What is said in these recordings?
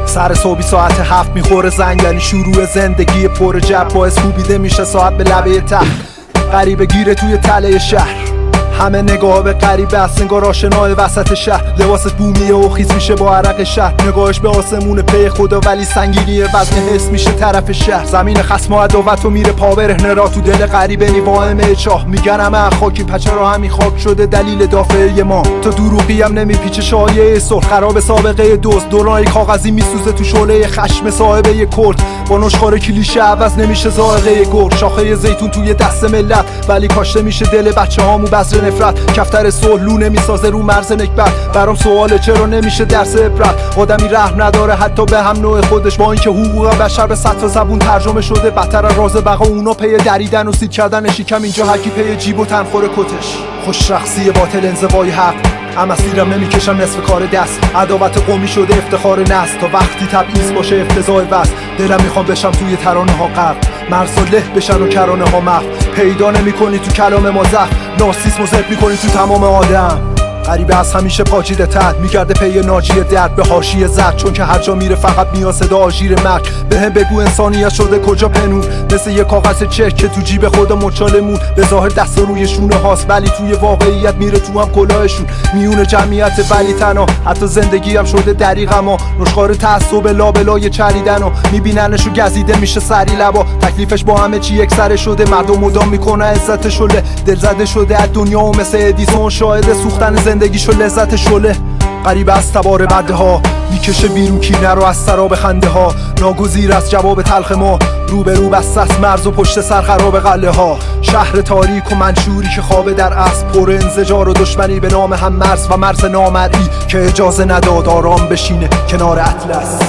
سر صبحی ساعت 7 میخوره زنگ، یعنی شروع زندگی پر جب. باعث کوبیده میشه ساعت به لبه ته، غریبه گیره توی تله شهر. همه نگاه به غریبه است انگار آشنای وسط شهر. لباسش بومیه و خیس میشه با عرق شهر. نگاهش به آسمون پی خدا ولی سنگینی وزن حس میشه طرف شهر. زمین خصم و عداوت و میره پا برهنه را تو دل غریبه نیوامه چاه. میگن همه خاکی پچه را همین خاک شده دلیل دافعه ما. تا دروغی هم نمیپیچه شایعه صلح، خراب سابقه دوست. دورای کاغذی میسوزه تو شعله خشم صاحبه کرد. با نشخوار کلیشه عوض نمیشه ذائقه گرگ. شاخه زیتون توی دست ملت ولی کاشته میشه دل بچه‌هامو بذر نفرت. کفتر صلح لو نمیسازه رو مرز نکبت. برام سواله چرا نمیشه درس عبرت. آدمی رحم نداره حتی به هم نوع خودش، با اینکه حقوق بشر به 100 تا زبون ترجمه شده. بدتر از راز بقا اونا پی دریدن و سید کردن شکم، اینجا هر کی پی جیب و تنخور کتش. خوش رقصی باطل انزوای حق، اما سیرم نمیکشم نصف کار دست. عداوت قومی شده افتخار نسل، تا وقتی تبعیض باشه افتضاح وست. دلم میخوام بشم توی ترانه ها غرق، مرز و له بشن و کرانه ها محو. پیدا نمیکنی تو کلام ما زخم، نارسیسم زد میکنی تو تمام آدم. غریبه از همیشه پاچیده تر، میگرده پی ناجی درد به حاشیه زد. چون که هر جا میره فقط میاد صدا آژیر مرگ. بهم بگو انسانیت شده کجا پنون، مثل یه کاغذ چک که تو جیب خود مچالمون. به ظاهر دست روی شونه هاست ولی توی واقعیت میره تو هم کلاهشون. میون جمعیت ولی تنها، حتی زندگی هم شده دریغما. نشخوار تعصب لابلای چریدن و میبیننشو گزیده میشه سری لبا. تکلیفش با همه چی یک سره شده، مردم مدام میکنه عزت شله. دلزده شده از دنیا و مثل ادیسون شاهد سوختن زندگیشو لذت شله. غریبه از تبار بده ها، میکشه بیرون کینه رو از سراب خنده ها. ناگزیر از جواب تلخ ما، رو به رو بسته است مرز و پشت سر خراب قلعه ها. شهر تاریک و منشوری که خوابه در اسب، پر انزجار و دشمنی به نام هم مرز و مرز نامرئی که اجازه نداد آرام بشینه کنار اطلس.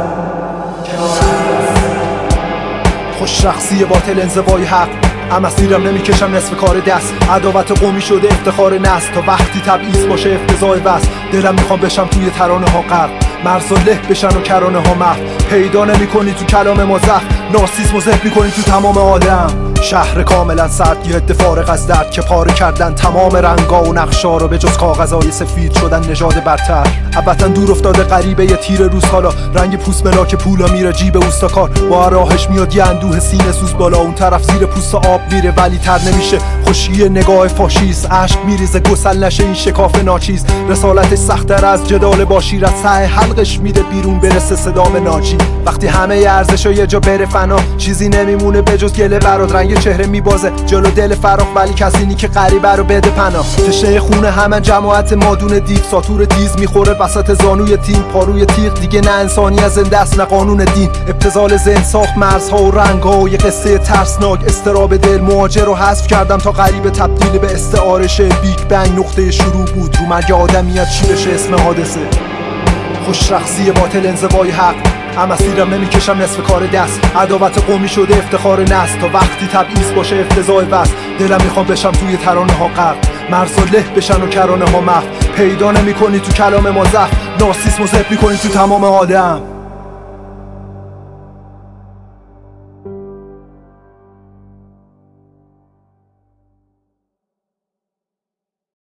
خوش رقصی باطل انزوای حق، اما سیرم نمیکشم نصف کار دست. عداوت قومی شده افتخار نسل، تا وقتی تبعیض باشه افتضاح وست. دلم میخوام بشم توی ترانه ها غرق، مرز و له بشن و کرانه ها محو. پیدا نمیکنی تو کلام ما زخم، نارسیسم زد میکنی تو تمام آدم. شهر کاملا سرد، یه عده فارغ از درد که پاره کردن تمام رنگا و نقشا رو، به جز کاغذهای سفید شدن نژاد برتر. البته دور افتاده غریبه یه تیر روز حالا، رنگ پوست ملاک پولا میره جیب اوستاکار. با راهش میاد یه اندوه سینه سوز بالا، اون طرف زیر پوست آب میره ولی تر نمیشه. خوشی نگاه فاشیست، عشق میریزه گسل نشه این شکاف ناچیز. رسالتش سخت‌تر از جدال با شیر، از ته حلقش میده بیرون برسه صدام ناجی. وقتی همه ارزشا یه جا بره فنا، چیزی نمیمونه به جز گله برات. رنگ چهره میبازه جلو دل فراخ ولی کسی نی که غریبه رو بده پناه. تشنه خونه همه جماعت مادون دیو، ساتور تیز میخوره وسط زانوی تیم. پاروی تیغ دیگه نه انسانی از زنده است نه قانون دین. ابتذال ذهن ساخت مرزها و رنگها و یه قصه ترسناک. استراب دل مهاجر رو حذف کردم تا غریبه تبدیل به استعاره شه. بیگ بنگ نقطه شروع بود، رو مرگ آدمیت چی بشه اسم حادثه. خوش رقصی باطل انزوای حق، اما سیرم نمیکشم نصف کار دست. عداوت قومی شده افتخار نسل، تا وقتی تبعیض باشه افتضاح وست. دلم میخوام بشم توی ترانه ها غرق، مرز و له بشن و کرانه ها محو. پیدا نمیکنی تو کلام ما زخم، نارسیسم زد میکنی تو تمام آدم.